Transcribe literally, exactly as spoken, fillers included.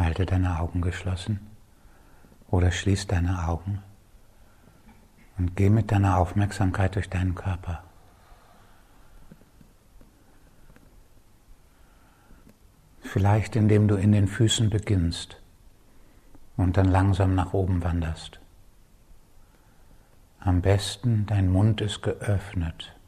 Halte deine Augen geschlossen oder schließ deine Augen und geh mit deiner Aufmerksamkeit durch deinen Körper. Vielleicht indem du in den Füßen beginnst und dann langsam nach oben wanderst. Am besten dein Mund ist geöffnet.